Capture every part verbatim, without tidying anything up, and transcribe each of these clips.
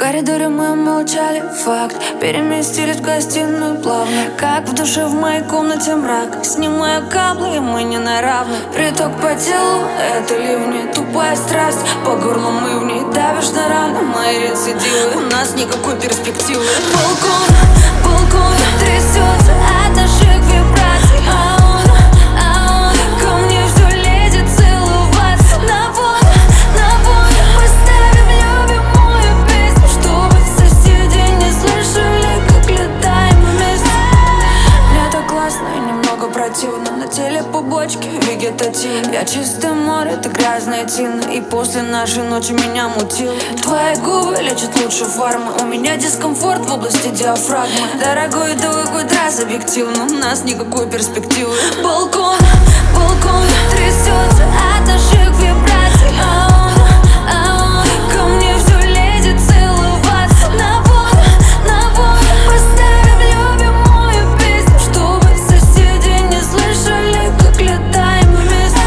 коридоре мы молчали, факт. Переместились в гостиную плавно, как в душе в моей комнате мрак. Снимаю каблы, и мы не на равных. Приток по телу, это ливни. Тупая страсть, по горлу мы в ней. Давишь на раны, мои рецидивы. У нас никакой перспективы. Балкон, балкон трясется от наших вибраций. А он, а он ко мне все лезет целоваться. На вон, на вон поставим любимую песню, чтобы соседи не слышали, как летаем вместе. Мне так классно и немного противно. На теле побочки вегетативны. Я чистое море, ты грязная тина. И после нашей ночи меня мутило. Твои губы лечат лучше фармы. У меня дискомфорт в области диафрагмы. Дорогой, давай хоть раз объективно. У нас никакой перспективы. Балкон, балкон трясется от наших вибраций. А он, а он ко мне все лезет целоваться. На вон, на вон поставим любимую песню, чтобы соседи не слышали, как летаем вместе.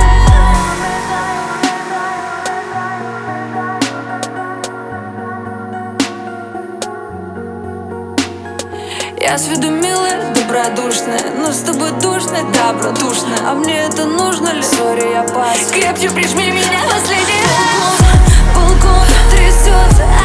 Я с виду милая, добродушная, но с тобой душно, добродушно. А мне это нужно ли? Сори, я пас. Крепче прижми меня, последний раз. Балкон, балкон трясется